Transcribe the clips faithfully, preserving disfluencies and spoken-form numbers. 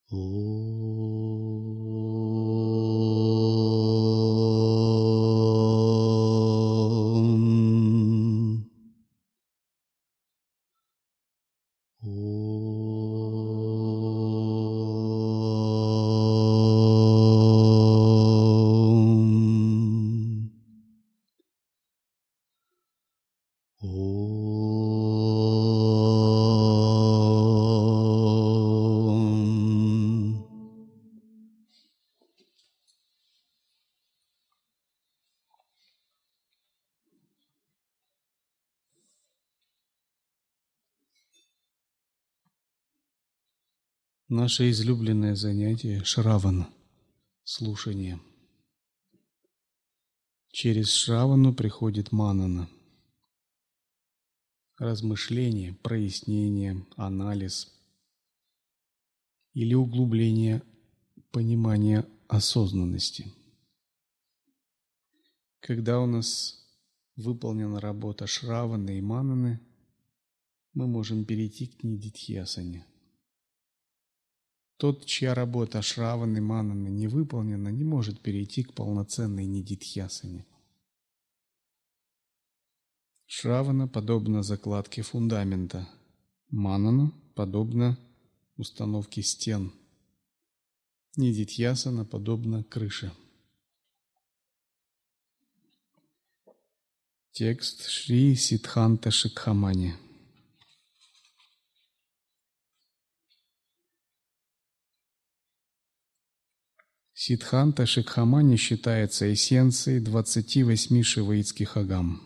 Наше излюбленное занятие – Шравана, слушание. Через Шравану приходит Манана, размышление, прояснение, анализ или углубление понимания осознанности. Когда у нас выполнена работа Шраваны и Мананы, мы можем перейти к нидидхьясане. Тот, чья работа Шраваны и Мананы не выполнена, не может перейти к полноценной нидидхьясане. Шравана подобно закладке фундамента, Манана подобно установке стен, нидидхьясана подобно крыше. Текст Шри Сиддханта Шикхамани. Сиддханта Шикхамани считается эссенцией двадцати восьми шиваитских агам.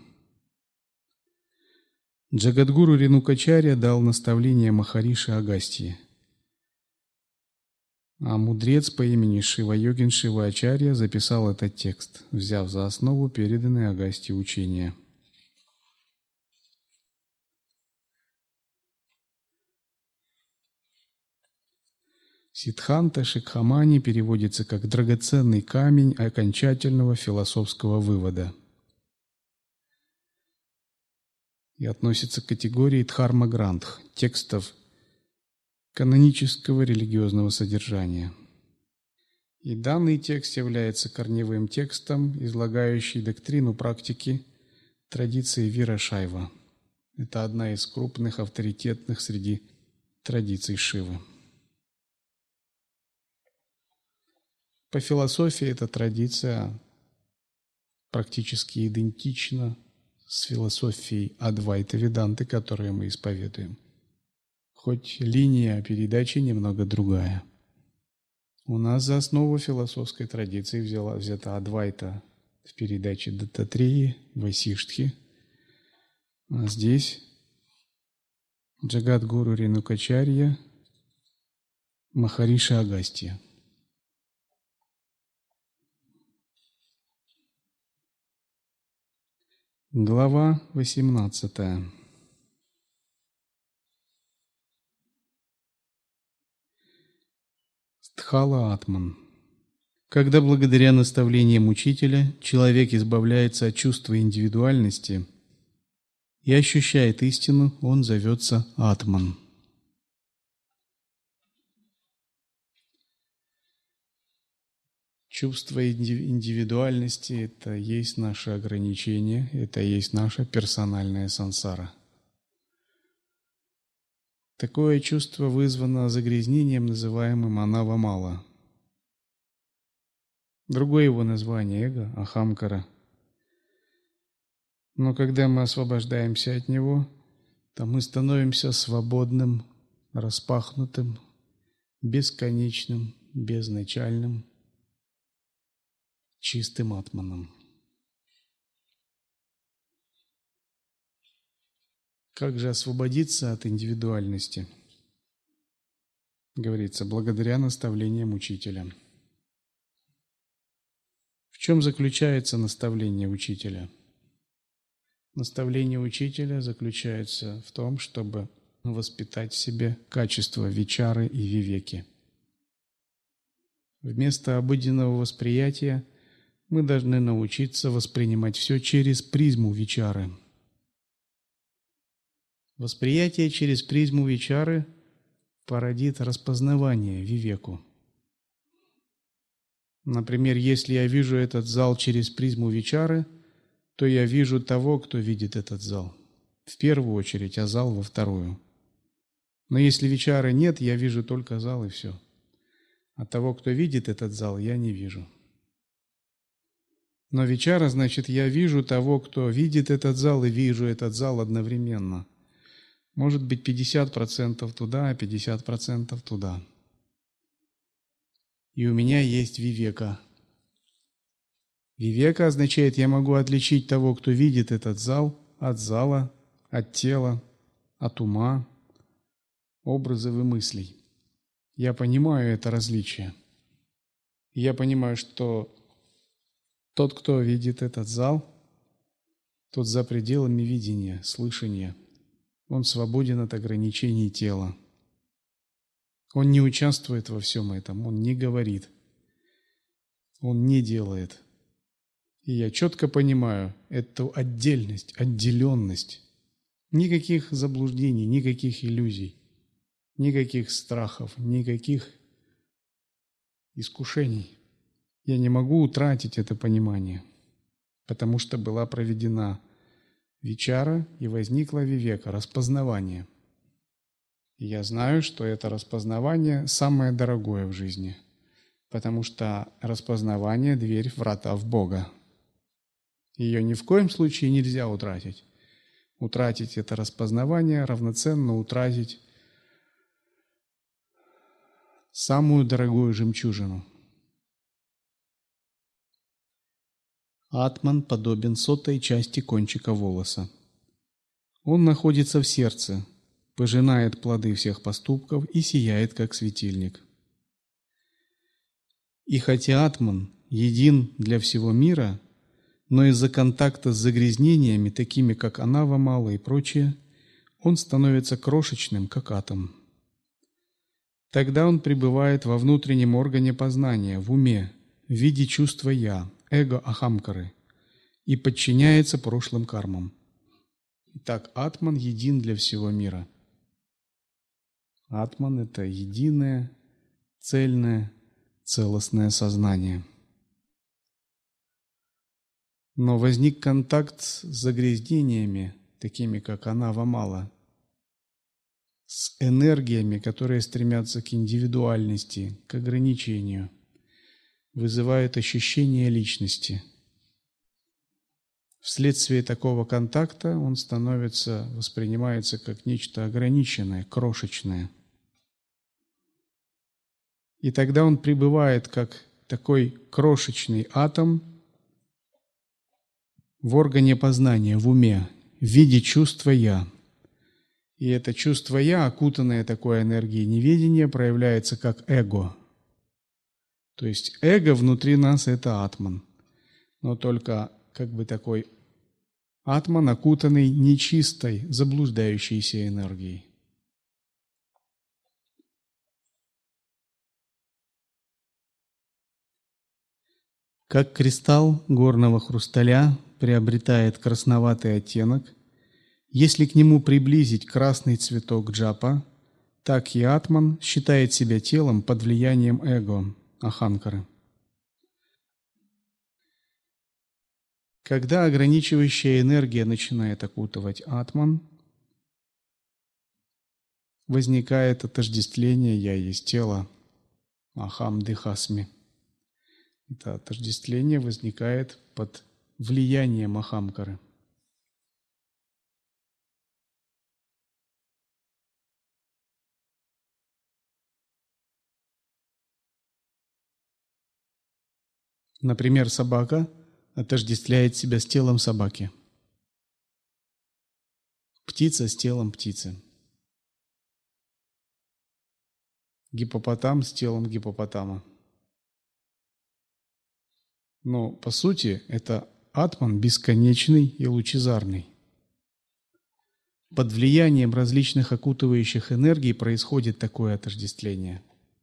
Джагадгуру Ренукачарья дал наставление Махариши Агастьи, а мудрец по имени Шива-йогин Шивачарья записал этот текст, взяв за основу переданные Агастьи учения. Сиддханта Шикхамани переводится как «драгоценный камень окончательного философского вывода» и относится к категории дхарма-грантх, текстов канонического религиозного содержания. И данный текст является корневым текстом, излагающий доктрину практики традиции Вирашайва. Это одна из крупных авторитетных среди традиций Шивы. По философии эта традиция практически идентична с философией Адвайта-Веданты, которую мы исповедуем. Хоть линия передачи немного другая. У нас за основу философской традиции взяла, взята Адвайта в передаче Даттатрии, Васиштхи. А здесь Джагадгуру Ренукачарья, Махариши Агастья. Глава восемнадцатая. Стхала Атман. Когда благодаря наставлениям учителя человек избавляется от чувства индивидуальности и ощущает истину, он зовется Атман. Чувство индивидуальности – это есть наше ограничение, это есть наша персональная сансара. Такое чувство вызвано загрязнением, называемым анавамала. Другое его название – эго, ахамкара. Но когда мы освобождаемся от него, то мы становимся свободным, распахнутым, бесконечным, безначальным, чистым атманом. Как же освободиться от индивидуальности? Говорится, благодаря наставлениям учителя. В чем заключается наставление учителя? Наставление учителя заключается в том, чтобы воспитать в себе качество вичары и вивеки. Вместо обыденного восприятия мы должны научиться воспринимать все через призму вичары. Восприятие через призму вичары породит распознавание, вивеку. Например, если я вижу этот зал через призму вичары, то я вижу того, кто видит этот зал. В первую очередь, а зал во вторую. Но если вичары нет, я вижу только зал и все. А того, кто видит этот зал, я не вижу. Но вичара, значит, я вижу того, кто видит этот зал, и вижу этот зал одновременно. Может быть, пятьдесят процентов туда, а пятьдесят процентов туда. И у меня есть вивека. Вивека означает, я могу отличить того, кто видит этот зал, от зала, от тела, от ума, образов и мыслей. Я понимаю это различие. Я понимаю, что тот, кто видит этот зал, тот за пределами видения, слышания. Он свободен от ограничений тела. Он не участвует во всем этом, он не говорит, он не делает. И я четко понимаю эту отдельность, отделенность. Никаких заблуждений, никаких иллюзий, никаких страхов, никаких искушений. Я не могу утратить это понимание, потому что была проведена вичара и возникла вивека, распознавание. И я знаю, что это распознавание самое дорогое в жизни, потому что распознавание – дверь, врата в Бога. Ее ни в коем случае нельзя утратить. Утратить это распознавание равноценно утратить самую дорогую жемчужину. Атман подобен сотой части кончика волоса. Он находится в сердце, пожинает плоды всех поступков и сияет, как светильник. И хотя Атман един для всего мира, но из-за контакта с загрязнениями, такими как анава мала и прочее, он становится крошечным, как атом. Тогда он пребывает во внутреннем органе познания, в уме, в виде чувства «я», эго-ахамкары, и подчиняется прошлым кармам. Итак, Атман един для всего мира. Атман – это единое, цельное, целостное сознание. Но возник контакт с загрязнениями, такими как анава мала, с энергиями, которые стремятся к индивидуальности, к ограничению, вызывает ощущение личности. Вследствие такого контакта он становится, воспринимается как нечто ограниченное, крошечное. И тогда он пребывает как такой крошечный атом в органе познания, в уме, в виде чувства «я». И это чувство «я», окутанное такой энергией неведения, проявляется как эго. То есть эго внутри нас – это атман, но только как бы такой атман, окутанный нечистой, заблуждающейся энергией. Как кристалл горного хрусталя приобретает красноватый оттенок, если к нему приблизить красный цветок джапа, так и атман считает себя телом под влиянием эго, аханкары. Когда ограничивающая энергия начинает окутывать атман, возникает отождествление «я есть тело», ахам дихасми. Это отождествление возникает под влиянием ахамкары. Например, собака отождествляет себя с телом собаки. Птица с телом птицы. Гиппопотам с телом гиппопотама. Но, по сути, это атман бесконечный и лучезарный. Под влиянием различных окутывающих энергий происходит такое отождествление.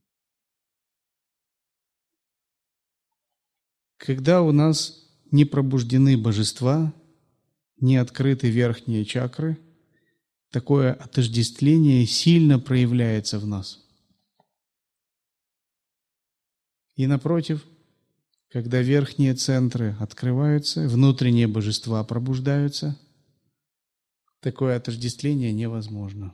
Когда у нас не пробуждены божества, не открыты верхние чакры, такое отождествление сильно проявляется в нас. И напротив, когда верхние центры открываются, внутренние божества пробуждаются, такое отождествление невозможно.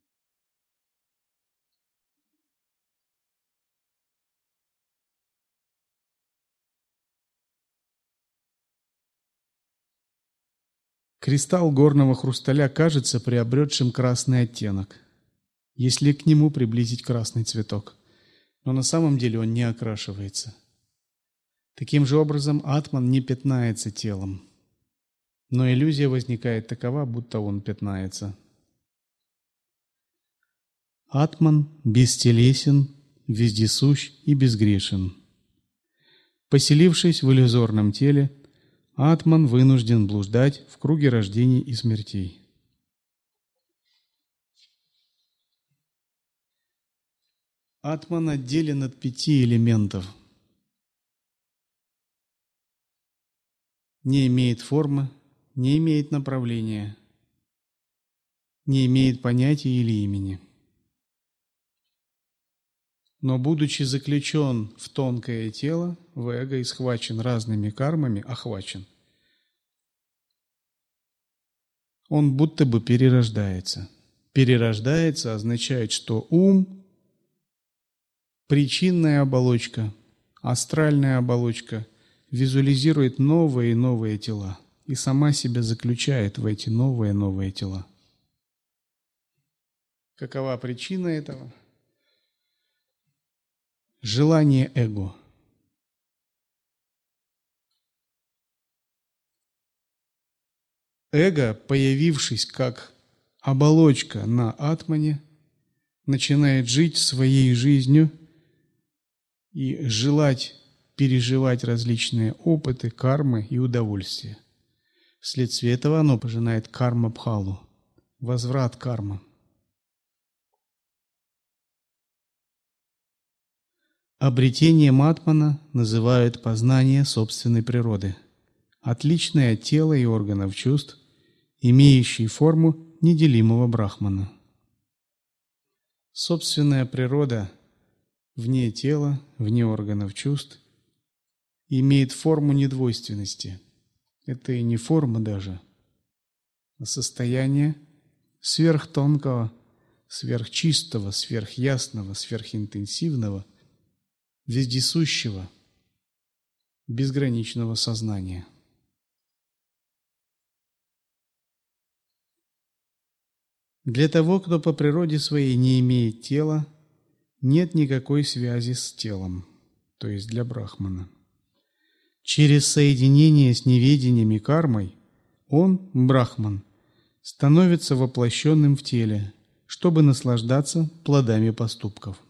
Кристалл горного хрусталя кажется приобретшим красный оттенок, если к нему приблизить красный цветок. Но на самом деле он не окрашивается. Таким же образом, атман не пятнается телом, но иллюзия возникает такова, будто он пятнается. Атман бестелесен, вездесущ и безгрешен. Поселившись в иллюзорном теле, атман вынужден блуждать в круге рождений и смертей. Атман отделен от пяти элементов. Не имеет формы, не имеет направления, не имеет понятия или имени. Но, будучи заключен в тонкое тело, в эго и схвачен разными кармами, охвачен, он будто бы перерождается. Перерождается означает, что ум, причинная оболочка, астральная оболочка визуализирует новые и новые тела и сама себя заключает в эти новые и новые тела. Какова причина этого? Желание эго. Эго, появившись как оболочка на атмане, начинает жить своей жизнью и желать переживать различные опыты, кармы и удовольствия. Вследствие этого оно пожинает карма-бхалу, возврат кармы. Обретением атмана называют познание собственной природы, отличное от тела и органов чувств, имеющий форму неделимого брахмана. Собственная природа вне тела, вне органов чувств, имеет форму недвойственности. Это и не форма даже, а состояние сверхтонкого, сверхчистого, сверхясного, сверхинтенсивного, вездесущего, безграничного сознания. Для того, кто по природе своей не имеет тела, нет никакой связи с телом, то есть для брахмана. Через соединение с неведением и кармой он, брахман, становится воплощенным в теле, чтобы наслаждаться плодами поступков.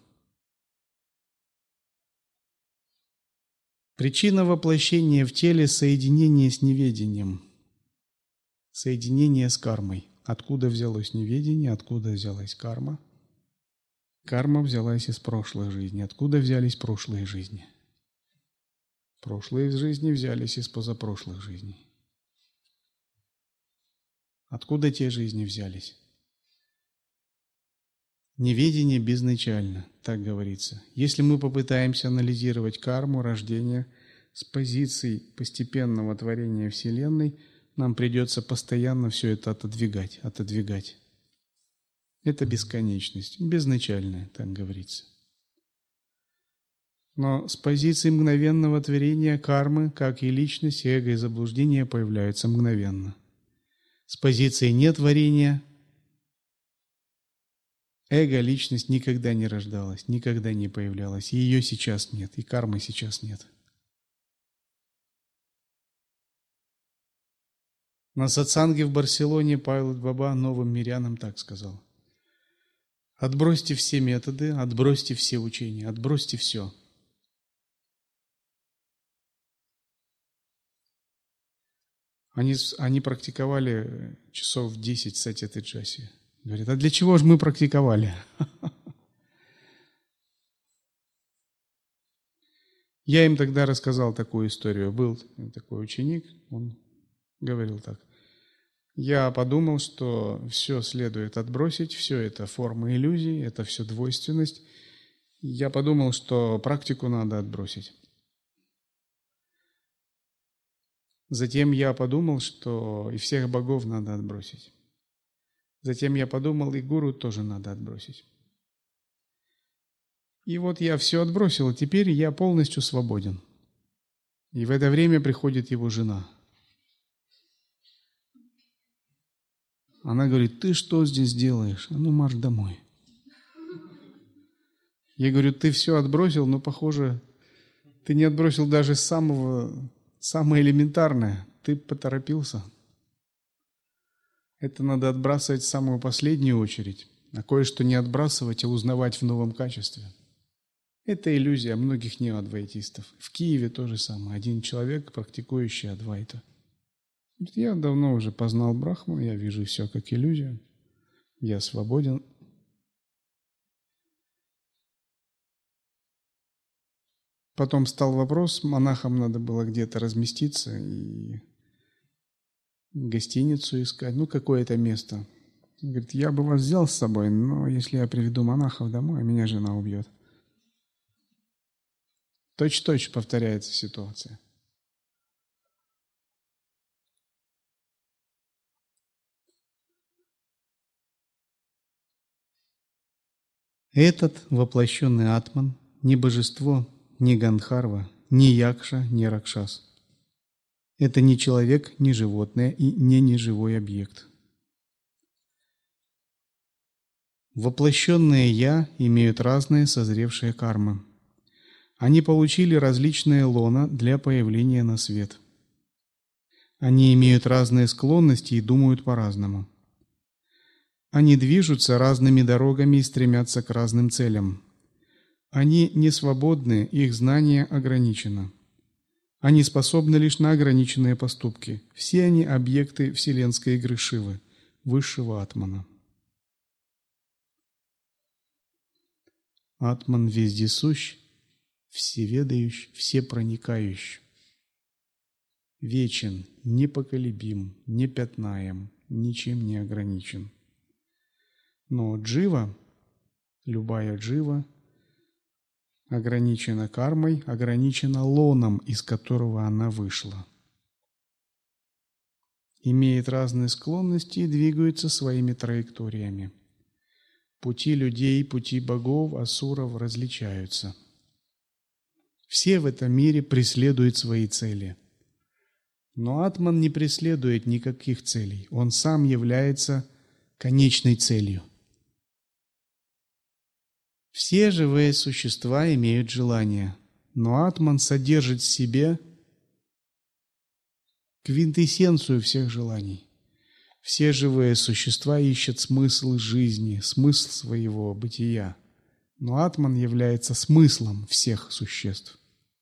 Причина воплощения в теле – соединение с неведением, соединение с кармой. Откуда взялось неведение, откуда взялась карма? Карма взялась из прошлой жизни. Откуда взялись прошлые жизни? Прошлые жизни взялись из позапрошлых жизней. Откуда те жизни взялись? Неведение безначально, так говорится. Если мы попытаемся анализировать карму рождения с позиции постепенного творения Вселенной, нам придется постоянно все это отодвигать, отодвигать. Это бесконечность, безначальная, так говорится. Но с позиции мгновенного творения кармы, как и личность, эго и заблуждение появляются мгновенно. С позиции нетворения эго, личность никогда не рождалась, никогда не появлялась. И ее сейчас нет, и кармы сейчас нет. На сатсанге в Барселоне Павел Баба новым мирянам так сказал: отбросьте все методы, отбросьте все учения, отбросьте все. Они, они практиковали часов десять сатья-тиджаси. Говорят, а для чего же мы практиковали? Я им тогда рассказал такую историю. Был такой ученик, он говорил так: я подумал, что все следует отбросить, все это форма иллюзий, это все двойственность, Я подумал, что практику надо отбросить. Затем я подумал, что и всех богов надо отбросить. Затем я подумал, и гуру тоже надо отбросить. И вот я все отбросил, и теперь я полностью свободен. И в это время приходит его жена. Она говорит: ты что здесь делаешь? А ну марш домой. Я говорю: ты все отбросил, но, похоже, ты не отбросил даже самого, самое элементарное. Ты поторопился. Это надо отбрасывать в самую последнюю очередь, а кое-что не отбрасывать, а узнавать в новом качестве. Это иллюзия многих неоадвайтистов. В Киеве то же самое. Один человек, практикующий адвайта. Я давно уже познал Брахму, я вижу все как иллюзию. Я свободен. Потом стал вопрос, монахам надо было где-то разместиться и гостиницу искать, ну какое-то место. Он говорит: я бы вас взял с собой, но если я приведу монахов домой, меня жена убьет. Точь-в-точь повторяется ситуация. Этот воплощенный атман не божество, не Гандхарва, не Якша, не Ракшас. Это не человек, не животное и не неживой объект. Воплощенные «я» имеют разные созревшие кармы. Они получили различные лона для появления на свет. Они имеют разные склонности и думают по-разному. Они движутся разными дорогами и стремятся к разным целям. Они не свободны, их знание ограничено. Они способны лишь на ограниченные поступки. Все они объекты вселенской игры Шивы, высшего атмана. Атман вездесущ, всеведающ, всепроникающ. Вечен, непоколебим, непятнаем, ничем не ограничен. Но джива, любая джива, ограничена кармой, ограничена лоном, из которого она вышла. Имеет разные склонности и двигается своими траекториями. Пути людей, пути богов, асуров различаются. Все в этом мире преследуют свои цели. Но атман не преследует никаких целей. Он сам является конечной целью. Все живые существа имеют желания, но атман содержит в себе квинтэссенцию всех желаний. Все живые существа ищут смысл жизни, смысл своего бытия, но атман является смыслом всех существ.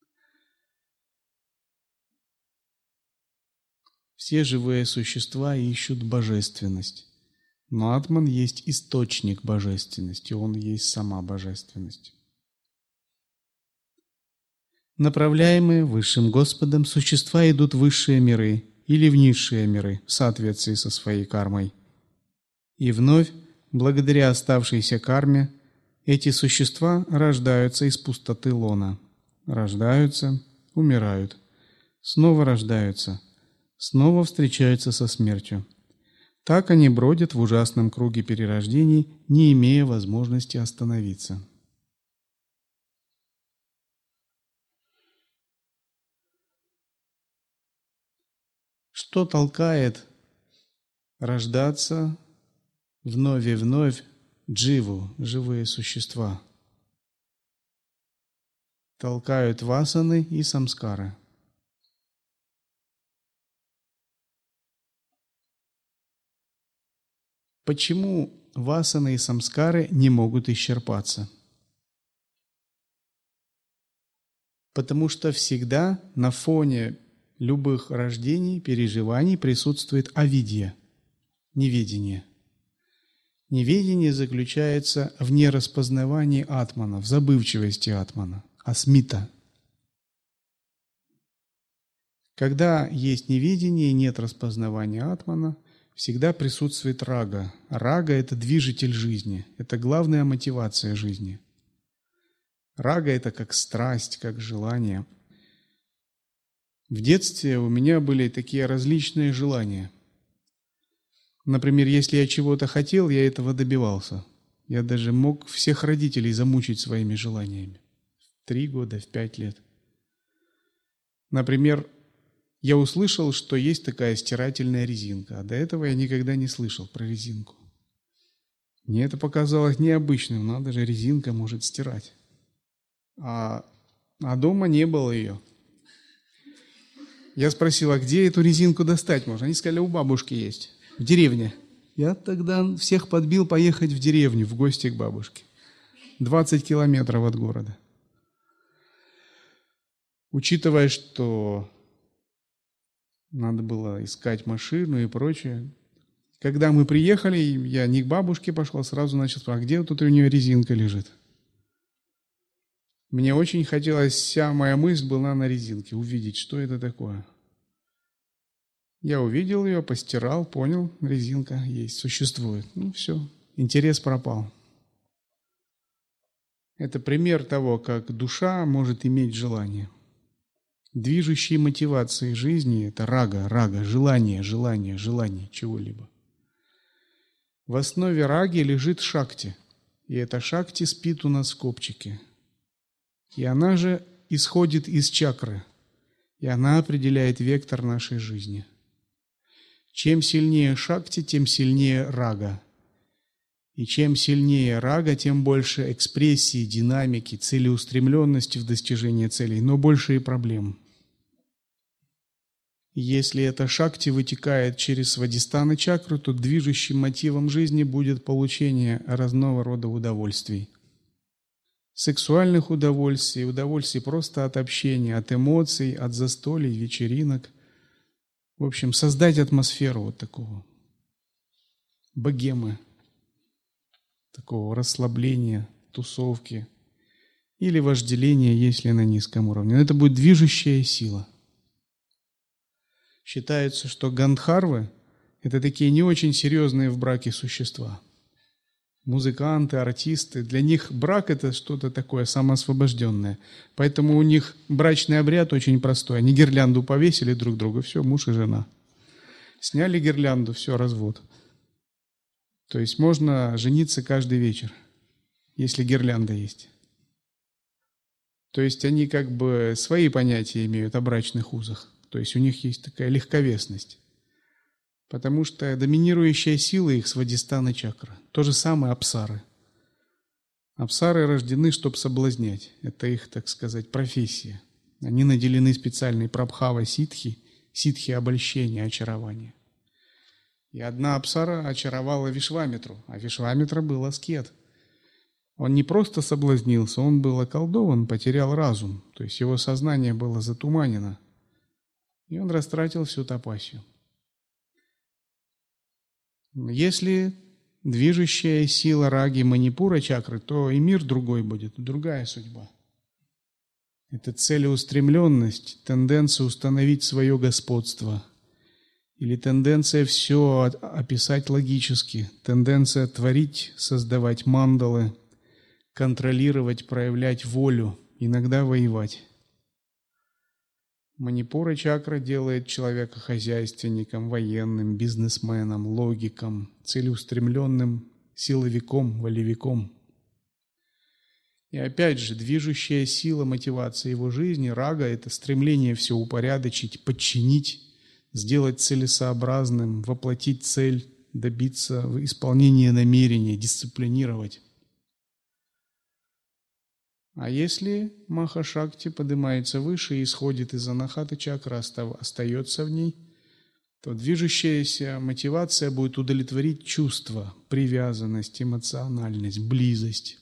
Все живые существа ищут божественность. Но атман есть источник божественности, он есть сама божественность. Направляемые высшим Господом, существа идут в высшие миры или в низшие миры в соответствии со своей кармой. И вновь, благодаря оставшейся карме, эти существа рождаются из пустоты лона. Рождаются, умирают, снова рождаются, снова встречаются со смертью. Так они бродят в ужасном круге перерождений, не имея возможности остановиться. Что толкает рождаться вновь и вновь дживу, живые существа? Толкают васаны и самскары. Почему васаны и самскары не могут исчерпаться? Потому что всегда на фоне любых рождений, переживаний присутствует авидья, неведение. Неведение заключается в нераспознавании атмана, в забывчивости атмана, асмита. Когда есть неведение и нет распознавания атмана, всегда присутствует рага. Рага – это движитель жизни, это главная мотивация жизни. Рага – это как страсть, как желание. В детстве у меня были такие различные желания. Например, если я чего-то хотел, я этого добивался. Я даже мог всех родителей замучить своими желаниями. В три года, в пять лет. Например, я услышал, что есть такая стирательная резинка, а до этого я никогда не слышал про резинку. Мне это показалось необычным, надо же, резинка может стирать. А, а дома не было ее. Я спросил, а где эту резинку достать можно? Они сказали, у бабушки есть, в деревне. Я тогда всех подбил поехать в деревню, в гости к бабушке. двадцать километров от города. Учитывая, что надо было искать машину и прочее. Когда мы приехали, я не к бабушке пошел, сразу начал спрашивать, а где тут у нее резинка лежит? Мне очень хотелось, вся моя мысль была на резинке, увидеть, что это такое. Я увидел ее, постирал, понял, резинка есть, существует. Ну все, интерес пропал. Это пример того, как душа может иметь желание. Движущей мотивацией жизни – это рага, рага, желание, желание, желание чего-либо. В основе раги лежит шакти, и эта шакти спит у нас в копчике. И она же исходит из чакры, и она определяет вектор нашей жизни. Чем сильнее шакти, тем сильнее рага. И чем сильнее рага, тем больше экспрессии, динамики, целеустремленности в достижении целей, но больше и проблем. Если эта шакти вытекает через свадистхана чакру, то движущим мотивом жизни будет получение разного рода удовольствий. Сексуальных удовольствий, удовольствий просто от общения, от эмоций, от застолий, вечеринок. В общем, создать атмосферу вот такого богемы, такого расслабления, тусовки или вожделения, если на низком уровне. Но это будет движущая сила. Считается, что гандхарвы – это такие не очень серьезные в браке существа. Музыканты, артисты. Для них брак – это что-то такое самоосвобожденное. Поэтому у них брачный обряд очень простой. Они гирлянду повесили друг другу, все, муж и жена. Сняли гирлянду, все, развод. То есть можно жениться каждый вечер, если гирлянда есть. То есть они как бы свои понятия имеют о брачных узах. То есть у них есть такая легковесность. Потому что доминирующая сила их свадистхана чакра. То же самое апсары. Апсары рождены, чтобы соблазнять. Это их, так сказать, профессия. Они наделены специальной прабхава ситхи, ситхи обольщения, очарования. И одна апсара очаровала Вишвамитру, а Вишвамитра был аскет. Он не просто соблазнился, он был околдован, потерял разум. То есть его сознание было затуманено. И он растратил всю тапасию. Если движущая сила раги манипура чакры, то и мир другой будет, другая судьба. Это целеустремленность, тенденция установить свое господство. Или тенденция все описать логически, тенденция творить, создавать мандалы, контролировать, проявлять волю, иногда воевать. Манипура чакра делает человека хозяйственником, военным, бизнесменом, логиком, целеустремленным, силовиком, волевиком. И опять же, движущая сила мотивации его жизни, рага – это стремление все упорядочить, подчинить, сделать целесообразным, воплотить цель, добиться исполнения намерения, дисциплинировать. А если Маха-шакти поднимается выше и исходит из анахата чакры, остается в ней, то движущаяся мотивация будет удовлетворить чувства, привязанность, эмоциональность, близость.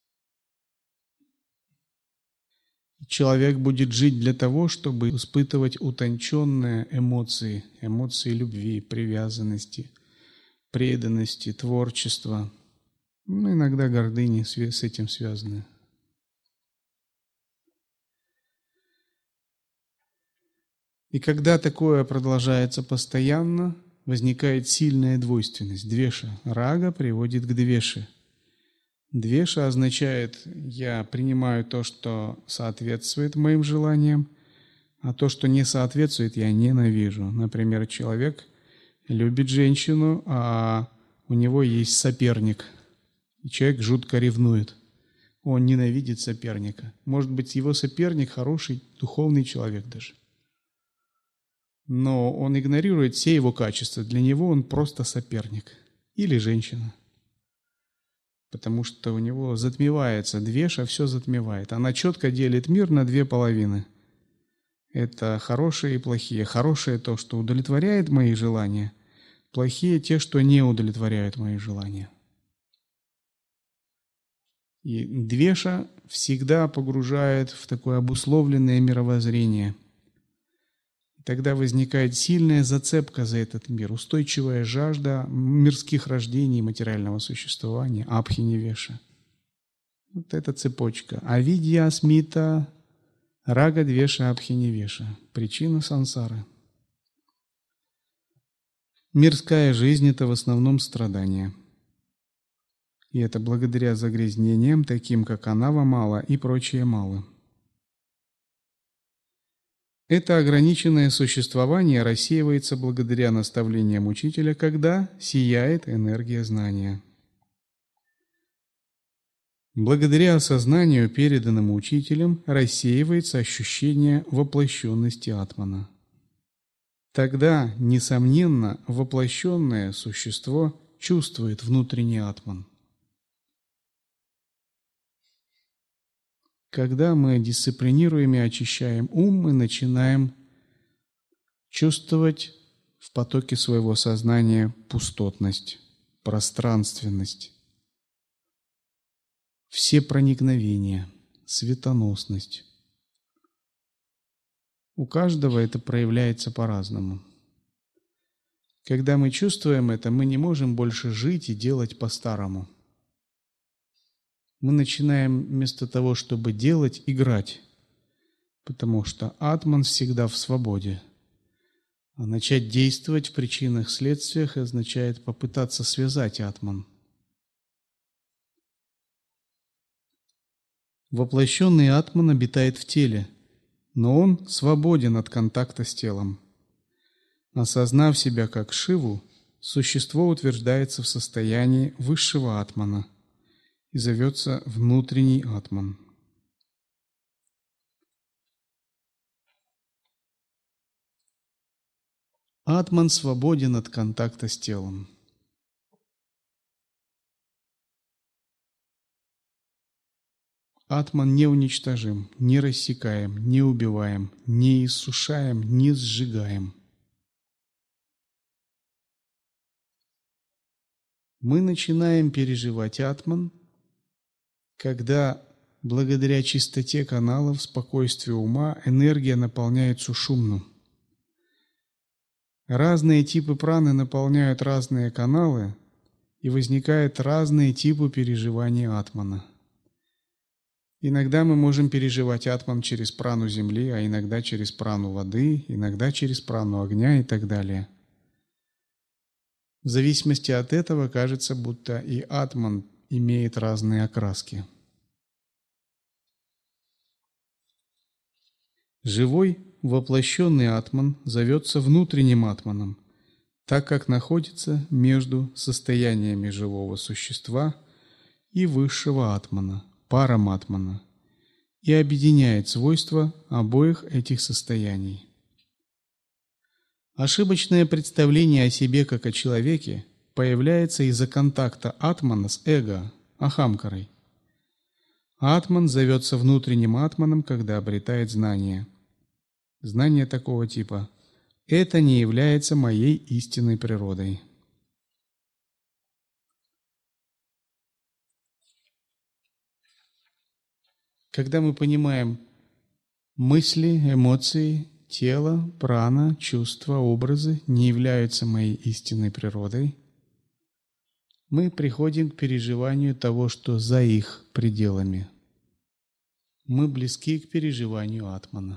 Человек будет жить для того, чтобы испытывать утонченные эмоции, эмоции любви, привязанности, преданности, творчества, ну, иногда гордыни с этим связаны. И когда такое продолжается постоянно, возникает сильная двойственность. Двеша. Рага приводит к двеше. Двеша означает, я принимаю то, что соответствует моим желаниям, а то, что не соответствует, я ненавижу. Например, человек любит женщину, а у него есть соперник, и человек жутко ревнует. Он ненавидит соперника. Может быть, его соперник хороший, духовный человек даже. Но он игнорирует все его качества. Для него он просто соперник. Или женщина. Потому что у него затмевается двеша, все затмевает. Она четко делит мир на две половины. Это хорошие и плохие. Хорошее то, что удовлетворяет мои желания. Плохие те, что не удовлетворяют мои желания. И двеша всегда погружает в такое обусловленное мировоззрение. Тогда возникает сильная зацепка за этот мир, устойчивая жажда мирских рождений, материального существования, абхинивеша. Вот эта цепочка. Авидья, смита, рага, двеша, абхинивеша. Причина сансары. Мирская жизнь – это в основном страдания. И это благодаря загрязнениям, таким как анава мала и прочие малы. Это ограниченное существование рассеивается благодаря наставлениям учителя, когда сияет энергия знания. Благодаря осознанию, переданному учителем, рассеивается ощущение воплощенности атмана. Тогда, несомненно, воплощенное существо чувствует внутренний атман. Когда мы дисциплинируем и очищаем ум, мы начинаем чувствовать в потоке своего сознания пустотность, пространственность, всепроникновение, светоносность. У каждого это проявляется по-разному. Когда мы чувствуем это, мы не можем больше жить и делать по-старому. Мы начинаем вместо того, чтобы делать, играть, потому что атман всегда в свободе. А начать действовать в причинах-следствиях означает попытаться связать атман. Воплощенный атман обитает в теле, но он свободен от контакта с телом. Осознав себя как Шиву, существо утверждается в состоянии высшего атмана и зовется внутренний атман. Атман свободен от контакта с телом. Атман неуничтожим, не рассекаем, не убиваем, не иссушаем, не сжигаем. Мы начинаем переживать атман, когда благодаря чистоте каналов, спокойствию ума, энергия наполняет сушумну. Разные типы праны наполняют разные каналы, и возникают разные типы переживания атмана. Иногда мы можем переживать атман через прану земли, а иногда через прану воды, иногда через прану огня и так далее. В зависимости от этого кажется, будто и атман имеет разные окраски. Живой, воплощенный атман зовется внутренним атманом, так как находится между состояниями живого существа и высшего атмана, параматмана, и объединяет свойства обоих этих состояний. Ошибочное представление о себе как о человеке появляется из-за контакта атмана с эго, ахамкарой. Атман зовется внутренним атманом, когда обретает знание. Знание такого типа – это не является моей истинной природой. Когда мы понимаем мысли, эмоции, тело, прана, чувства, образы не являются моей истинной природой, мы приходим к переживанию того, что за их пределами. Мы близки к переживанию атмана.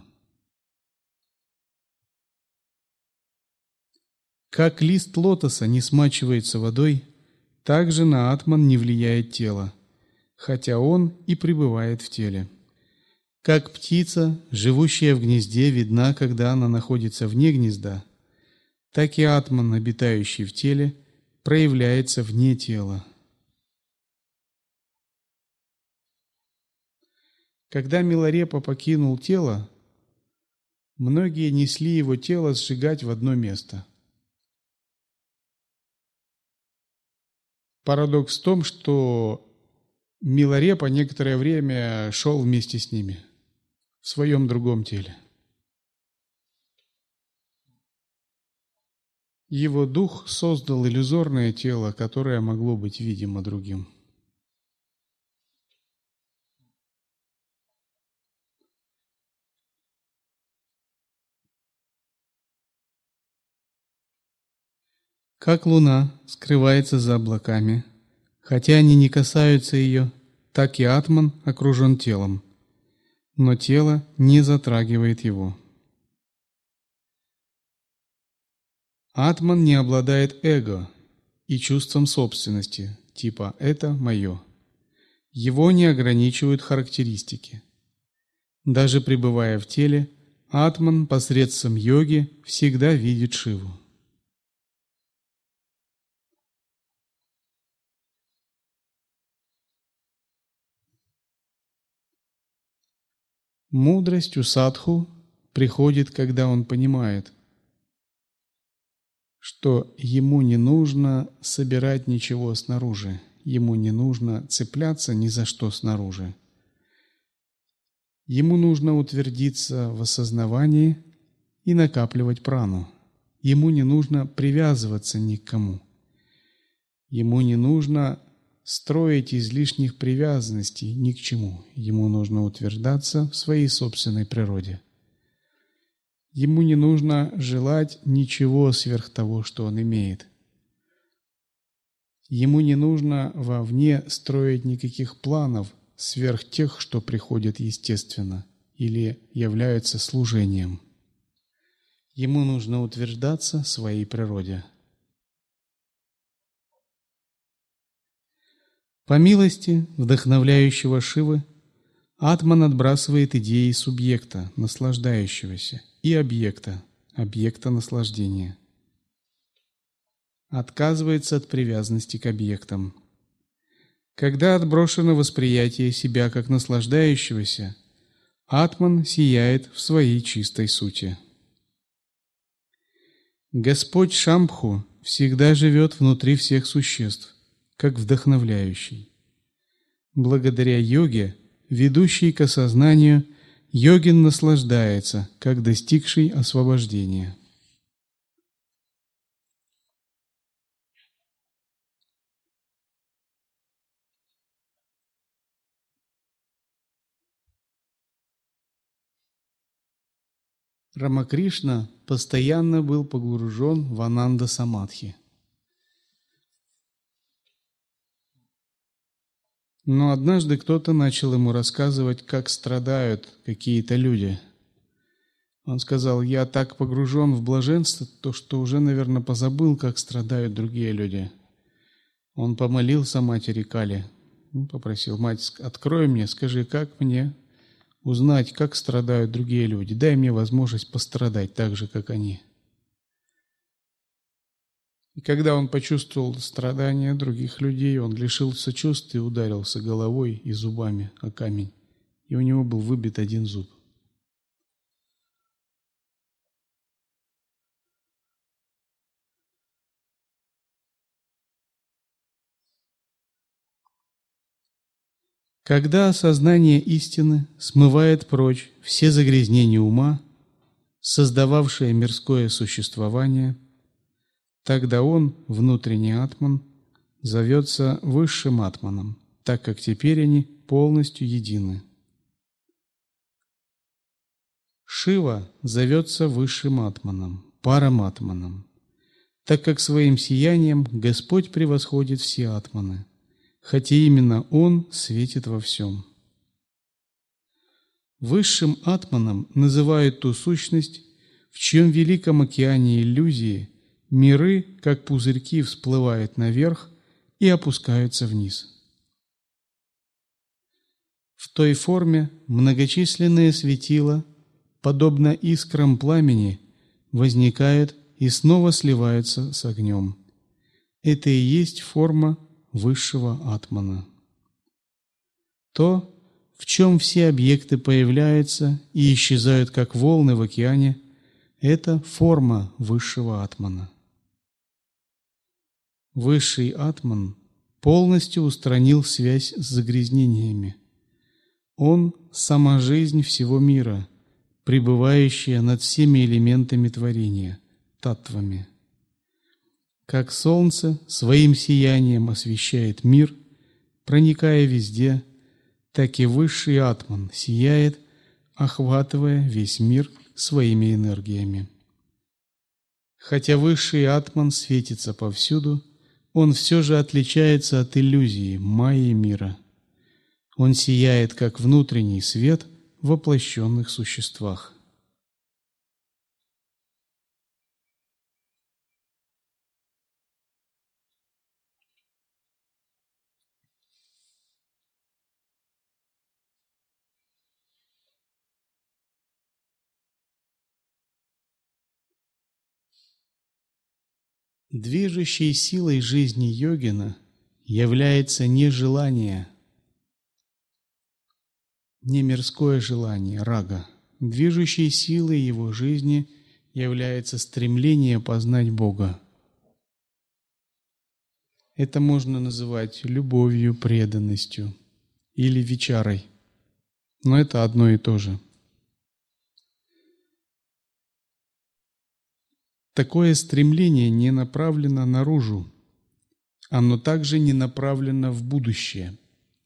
Как лист лотоса не смачивается водой, так же на атман не влияет тело. хотя он и пребывает в теле. Как птица, живущая в гнезде, видна, когда она находится вне гнезда, так и атман, обитающий в теле, проявляется вне тела. Когда Миларепа покинул тело, многие несли его тело сжигать в одно место. Парадокс в том, что Миларепа некоторое время шел вместе с ними в своем другом теле. Его дух создал иллюзорное тело, которое могло быть видимо другим. Как луна скрывается за облаками, хотя они не касаются ее, так и атман окружен телом, но тело не затрагивает его. Атман не обладает эго и чувством собственности, типа «это мое». Его не ограничивают характеристики. Даже пребывая в теле, атман посредством йоги всегда видит Шиву. Мудрость у садху приходит, когда он понимает, что ему не нужно собирать ничего снаружи, ему не нужно цепляться ни за что снаружи. Ему нужно утвердиться в осознавании и накапливать прану. Ему не нужно привязываться ни к кому. Ему не нужно строить излишних привязанностей ни к чему. Ему нужно утверждаться в своей собственной природе. Ему не нужно желать ничего сверх того, что он имеет. Ему не нужно вовне строить никаких планов сверх тех, что приходят естественно или являются служением. Ему нужно утверждаться в своей природе. По милости вдохновляющего Шивы, атман отбрасывает идеи субъекта, наслаждающегося, и объекта, объекта наслаждения. Отказывается от привязанности к объектам. Когда отброшено восприятие себя как наслаждающегося, атман сияет в своей чистой сути. Господь Шамбху всегда живет внутри всех существ, как вдохновляющий. Благодаря йоге, ведущей к осознанию, йогин наслаждается, как достигший освобождения. Рамакришна постоянно был погружен в ананда-самадхи. Но однажды кто-то начал ему рассказывать, как страдают какие-то люди. Он сказал: «Я так погружен в блаженство, то, что уже, наверное, позабыл, как страдают другие люди». Он помолился матери Кали, попросил: «Мать, открой мне, скажи, как мне узнать, как страдают другие люди. Дай мне возможность пострадать так же, как они». И когда он почувствовал страдания других людей, он лишился чувств и ударился головой и зубами о камень. И у него был выбит один зуб. Когда осознание истины смывает прочь все загрязнения ума, создававшие мирское существование, тогда он, внутренний атман, зовется высшим атманом, так как теперь они полностью едины. Шива зовется высшим атманом, параматманом, так как своим сиянием Господь превосходит все атманы, хотя именно Он светит во всем. Высшим атманом называют ту сущность, в чьем великом океане иллюзии миры, как пузырьки, всплывают наверх и опускаются вниз. В той форме многочисленные светила, подобно искрам пламени, возникают и снова сливаются с огнем. Это и есть форма высшего атмана. То, в чем все объекты появляются и исчезают, как волны в океане, это форма высшего атмана. Высший атман полностью устранил связь с загрязнениями. Он – сама жизнь всего мира, пребывающая над всеми элементами творения, таттвами. Как солнце своим сиянием освещает мир, проникая везде, так и высший атман сияет, охватывая весь мир своими энергиями. Хотя высший атман светится повсюду, он все же отличается от иллюзии, майи мира. Он сияет, как внутренний свет в воплощенных существах. Движущей силой жизни йогина является не желание, не мирское желание, рага. Движущей силой его жизни является стремление познать Бога. Это можно называть любовью, преданностью или вичарой, но это одно и то же. Такое стремление не направлено наружу, оно также не направлено в будущее.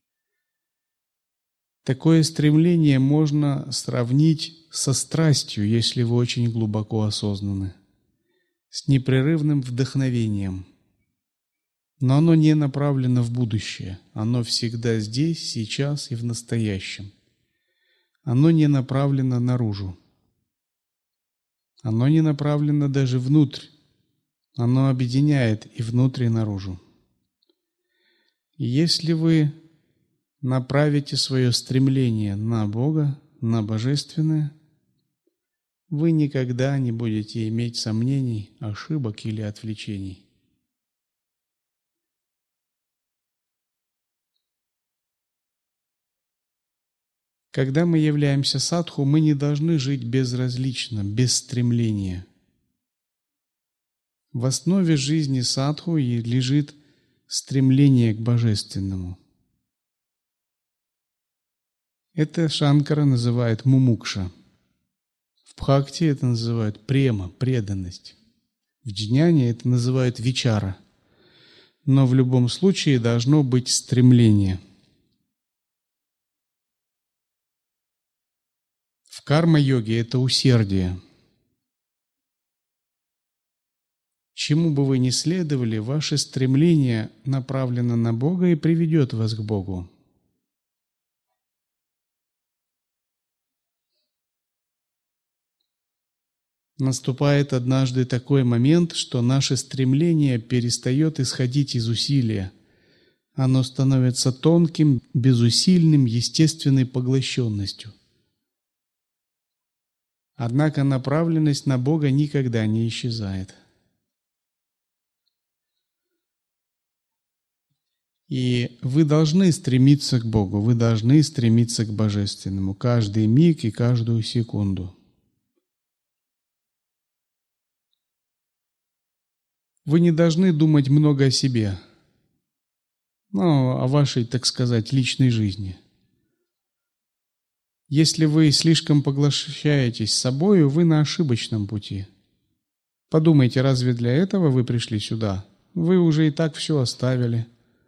Такое стремление можно сравнить со страстью, если вы очень глубоко осознаны, с непрерывным вдохновением. Но оно не направлено в будущее, оно всегда здесь, сейчас и в настоящем. Оно не направлено наружу. Оно не направлено даже внутрь. Оно объединяет и внутрь, и наружу. И если вы направите свое стремление на Бога, на Божественное, вы никогда не будете иметь сомнений, ошибок или отвлечений. Когда мы являемся садху, мы не должны жить безразлично, без стремления. В основе жизни садху и лежит стремление к Божественному. Это Шанкара называет мумукша. В бхакти это называют према, преданность. В джняне это называют вичара. Но в любом случае должно быть стремление. В карма-йоге это усердие. Чему бы вы ни следовали, ваше стремление направлено на Бога и приведет вас к Богу. Наступает однажды такой момент, что наше стремление перестает исходить из усилия. Оно становится тонким, безусильным, естественной поглощенностью. Однако направленность на Бога никогда не исчезает. И вы должны стремиться к Богу, вы должны стремиться к Божественному каждый миг и каждую секунду. Вы не должны думать много о себе, ну, о вашей, так сказать, личной жизни. Если вы слишком поглощаетесь собою, вы на ошибочном пути. Подумайте, разве для этого вы пришли сюда? Вы уже и так все оставили.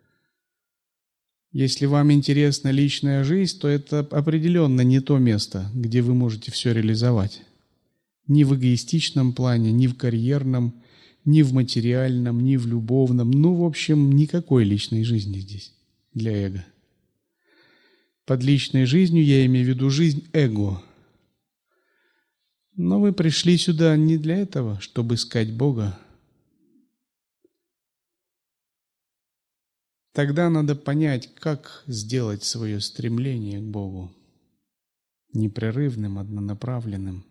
Если вам интересна личная жизнь, то это определенно не то место, где вы можете все реализовать. Ни в эгоистичном плане, ни в карьерном, ни в материальном, ни в любовном. Ну, в общем, никакой личной жизни здесь для эго. Под личной жизнью я имею в виду жизнь эго. Но вы пришли сюда не для этого, чтобы искать Бога. Тогда надо понять, как сделать свое стремление к Богу непрерывным, однонаправленным.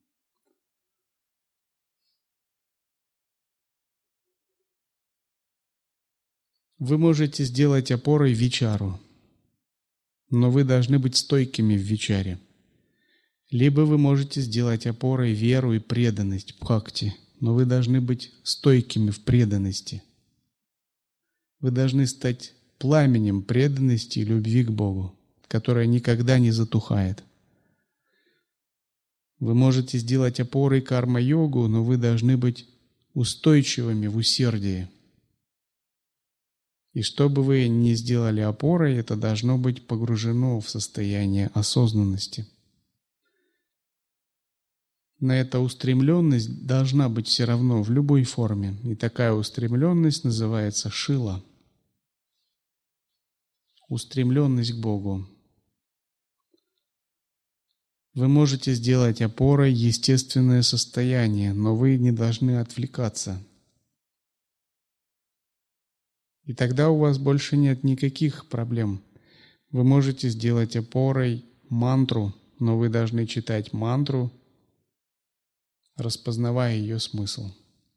Вы можете сделать опорой вичару, но вы должны быть стойкими в вичаре. Либо вы можете сделать опорой веру и преданность бхакти, но вы должны быть стойкими в преданности. Вы должны стать пламенем преданности и любви к Богу, которая никогда не затухает. Вы можете сделать опорой карма-йогу, но вы должны быть устойчивыми в усердии. И что бы вы ни сделали опорой, это должно быть погружено в состояние осознанности. На эта устремленность должна быть все равно в любой форме. И такая устремленность называется шила. Устремленность к Богу. Вы можете сделать опорой естественное состояние, но вы не должны отвлекаться. И тогда у вас больше нет никаких проблем. Вы можете сделать опорой мантру, но вы должны читать мантру, распознавая ее смысл.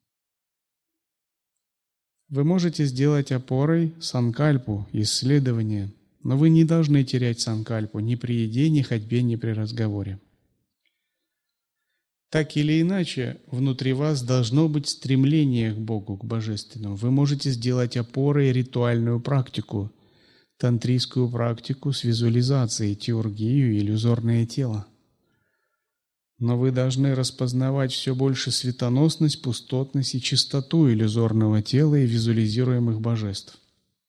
Вы можете сделать опорой санкальпу, исследование, но вы не должны терять санкальпу ни при еде, ни ходьбе, ни при разговоре. Так или иначе, внутри вас должно быть стремление к Богу, к Божественному. Вы можете сделать опорой ритуальную практику, тантрийскую практику с визуализацией, теургию, иллюзорное тело. Но вы должны распознавать все больше светоносность, пустотность и чистоту иллюзорного тела и визуализируемых божеств.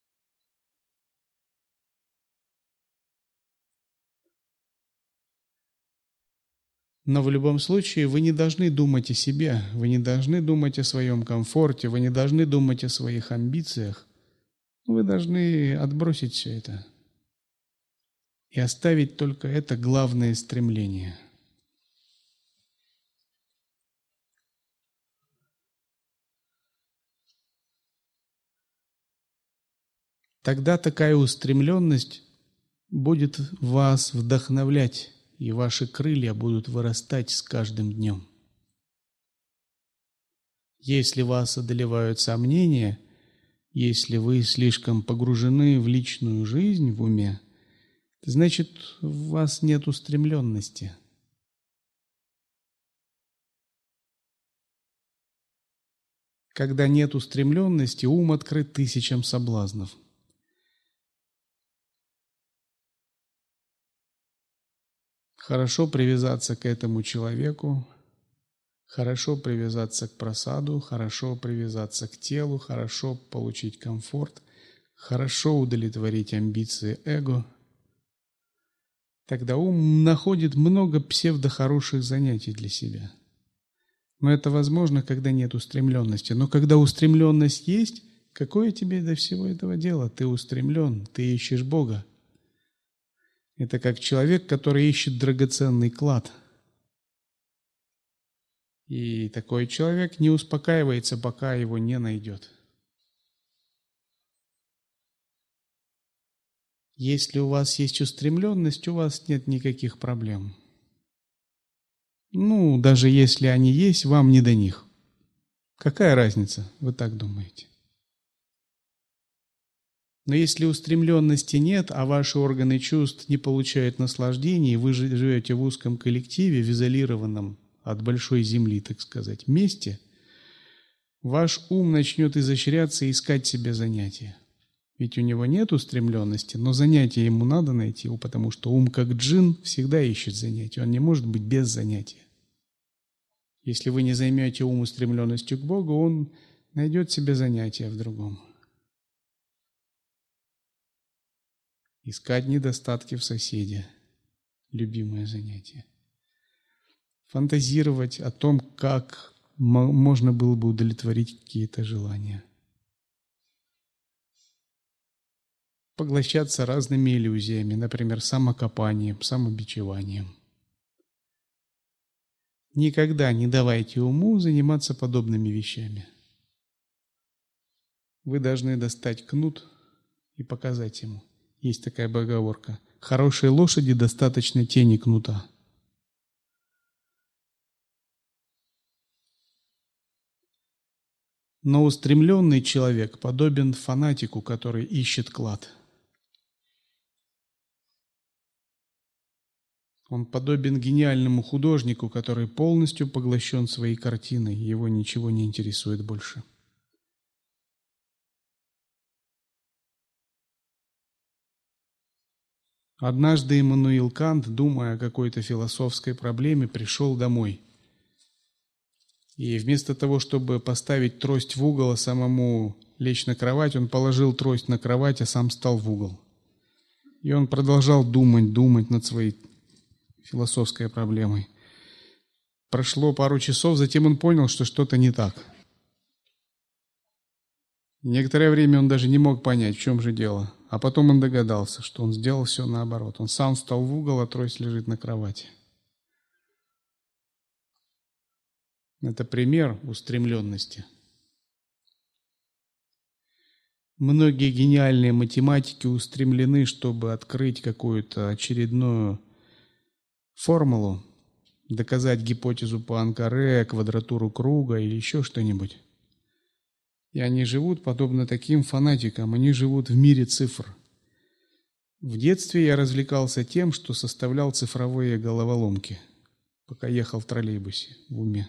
Но в любом случае вы не должны думать о себе, вы не должны думать о своем комфорте, вы не должны думать о своих амбициях. Вы должны отбросить все это и оставить только это главное стремление. Тогда такая устремленность будет вас вдохновлять, и ваши крылья будут вырастать с каждым днем. Если вас одолевают сомнения, если вы слишком погружены в личную жизнь в уме, значит, у вас нет устремленности. Когда нет устремленности, ум открыт тысячам соблазнов. Хорошо привязаться к этому человеку, хорошо привязаться к прасаду, хорошо привязаться к телу, хорошо получить комфорт, хорошо удовлетворить амбиции эго. Тогда ум находит много псевдохороших занятий для себя. Но это возможно, когда нет устремленности. Но когда устремленность есть, какое тебе до всего этого дело? Ты устремлен, ты ищешь Бога. Это как человек, который ищет драгоценный клад. И такой человек не успокаивается, пока его не найдет. Если у вас есть устремленность, у вас нет никаких проблем. Ну, даже если они есть, вам не до них. Какая разница, вы так думаете? Но если устремленности нет, а ваши органы чувств не получают наслаждения, и вы живете в узком коллективе, в изолированном от большой земли, так сказать, месте, ваш ум начнет изощряться и искать себе занятия. Ведь у него нет устремленности, но занятия ему надо найти, потому что ум, как джин, всегда ищет занятия. Он не может быть без занятия. Если вы не займете ум устремленностью к Богу, он найдет себе занятия в другом. Искать недостатки в соседе – любимое занятие. Фантазировать о том, как можно было бы удовлетворить какие-то желания. Поглощаться разными иллюзиями, например, самокопанием, самобичеванием. Никогда не давайте уму заниматься подобными вещами. Вы должны достать кнут и показать ему. Есть такая поговорка: хорошей лошади достаточно тени кнута. Но устремленный человек подобен фанатику, который ищет клад. Он подобен гениальному художнику, который полностью поглощен своей картиной, его ничего не интересует больше. Однажды Иммануил Кант, думая о какой-то философской проблеме, пришел домой. И вместо того, чтобы поставить трость в угол, а самому лечь на кровать, он положил трость на кровать, а сам встал в угол. И он продолжал думать, думать над своей философской проблемой. Прошло пару часов, затем он понял, что что-то не так. Некоторое время он даже не мог понять, в чем же дело. А потом он догадался, что он сделал все наоборот. Он сам встал в угол, а трость лежит на кровати. Это пример устремленности. Многие гениальные математики устремлены, чтобы открыть какую-то очередную формулу, доказать гипотезу Пуанкаре, квадратуру круга или еще что-нибудь. И они живут подобно таким фанатикам, они живут в мире цифр. В детстве я развлекался тем, что составлял цифровые головоломки, пока ехал в троллейбусе в уме.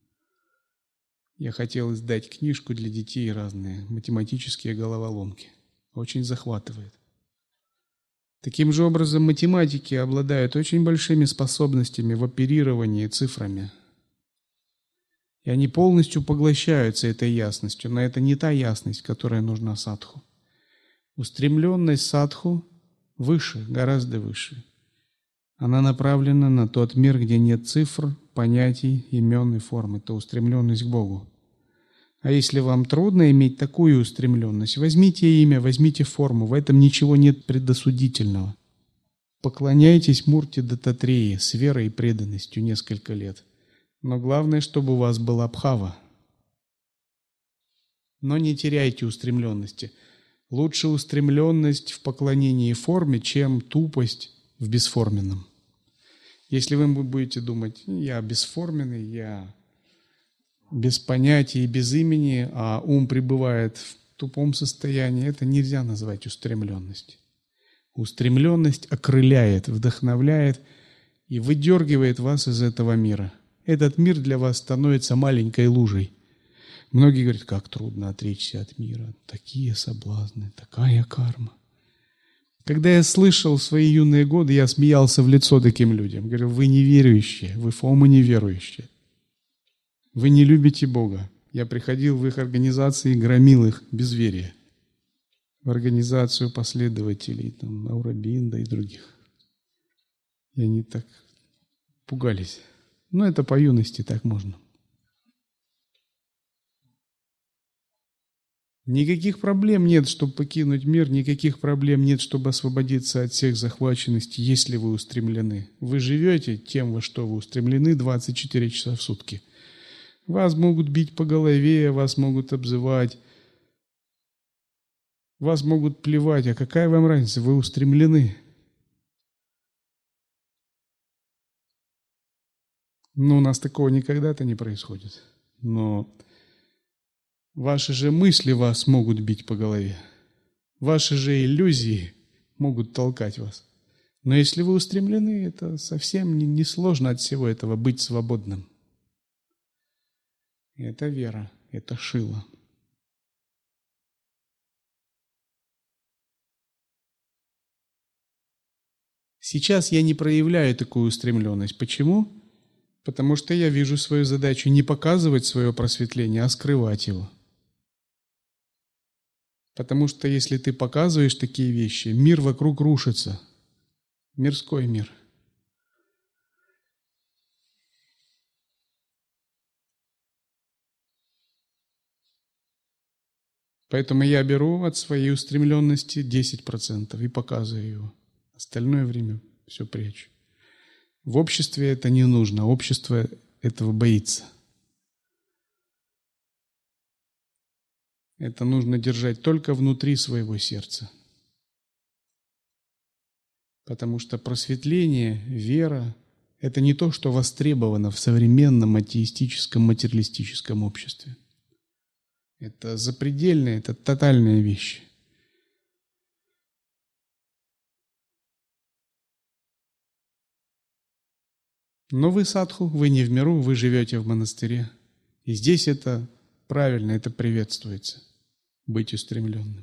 Я хотел издать книжку для детей разные, математические головоломки. Очень захватывает. Таким же образом, математики обладают очень большими способностями в оперировании цифрами. И они полностью поглощаются этой ясностью, но это не та ясность, которая нужна садху. Устремленность садху выше, гораздо выше. Она направлена на тот мир, где нет цифр, понятий, имен и форм. Это устремленность к Богу. А если вам трудно иметь такую устремленность, возьмите имя, возьмите форму. В этом ничего нет предосудительного. Поклоняйтесь Мурти Даттатрея с верой и преданностью несколько лет. Но главное, чтобы у вас была бхава. Но не теряйте устремленности. Лучше устремленность в поклонении форме, чем тупость в бесформенном. Если вы будете думать: я бесформенный, я без понятия и без имени, а ум пребывает в тупом состоянии, это нельзя назвать устремленностью. Устремленность окрыляет, вдохновляет и выдергивает вас из этого мира. Этот мир для вас становится маленькой лужей. Многие говорят: как трудно отречься от мира, такие соблазны, такая карма. Когда я слышал в свои юные годы, я смеялся в лицо таким людям. Говорю: вы неверующие, вы фомы неверующие. Вы не любите Бога. Я приходил в их организации и громил их безверие. В организацию последователей там, Аурабинда и других. И они так пугались. Но это по юности так можно. Никаких проблем нет, чтобы покинуть мир, никаких проблем нет, чтобы освободиться от всех захваченностей, если вы устремлены. Вы живете тем, во что вы устремлены, двадцать четыре часа в сутки. Вас могут бить по голове, вас могут обзывать, вас могут плевать. А какая вам разница? Вы устремлены. Но у нас такого никогда-то не происходит. Но ваши же мысли вас могут бить по голове. Ваши же иллюзии могут толкать вас. Но если вы устремлены, это совсем не сложно от всего этого быть свободным. Это вера, это шила. Сейчас я не проявляю такую устремленность. Почему? Потому что я вижу свою задачу не показывать свое просветление, а скрывать его. Потому что если ты показываешь такие вещи, мир вокруг рушится. Мирской мир. Поэтому я беру от своей устремленности десять процентов и показываю его. Остальное время все прячу. В обществе это не нужно. Общество этого боится. Это нужно держать только внутри своего сердца. Потому что просветление, вера – это не то, что востребовано в современном атеистическом материалистическом обществе. Это запредельная, это тотальная вещь. Но вы садху, вы не в миру, вы живете в монастыре. И здесь это правильно, это приветствуется, быть устремленным.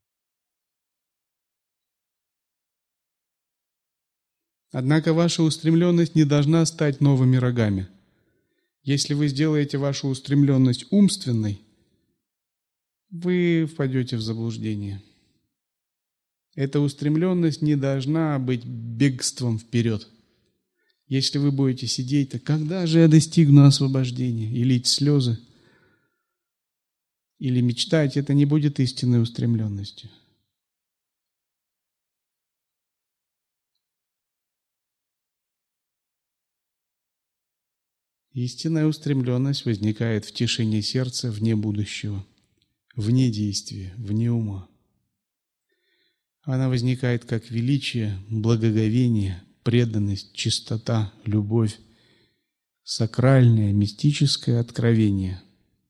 Однако ваша устремленность не должна стать новыми рогами. Если вы сделаете вашу устремленность умственной, вы впадете в заблуждение. Эта устремленность не должна быть бегством вперед. Если вы будете сидеть, то когда же я достигну освобождения? И лить слезы, или мечтать, это не будет истинной устремленностью. Истинная устремленность возникает в тишине сердца, вне будущего, вне действия, вне ума. Она возникает как величие, благоговение, преданность, чистота, любовь, сакральное, мистическое откровение,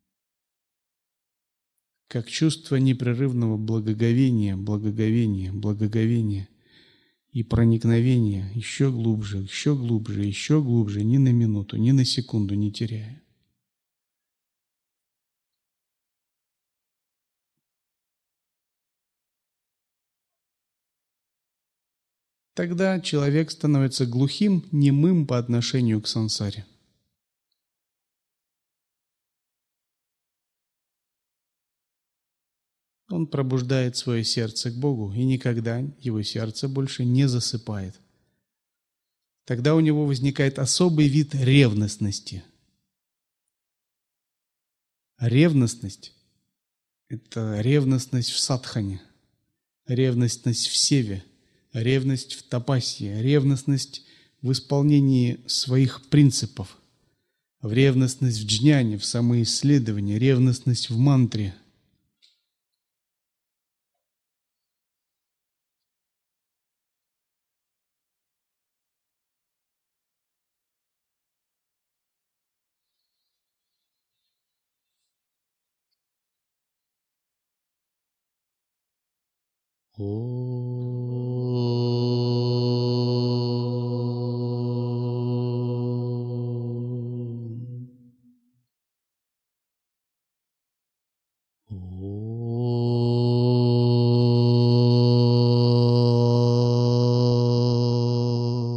как чувство непрерывного благоговения, благоговения, благоговения и проникновения еще глубже, еще глубже, еще глубже, ни на минуту, ни на секунду не теряя. Тогда человек становится глухим, немым по отношению к сансаре. Он пробуждает свое сердце к Богу, и никогда его сердце больше не засыпает. Тогда у него возникает особый вид ревностности. Ревностность – это ревностность в садхане, ревностность в севе, ревность в тапасье, ревностность в исполнении своих принципов, в ревностность в джняне, в самоисследовании, ревностность в мантре.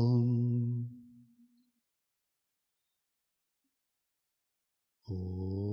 Om.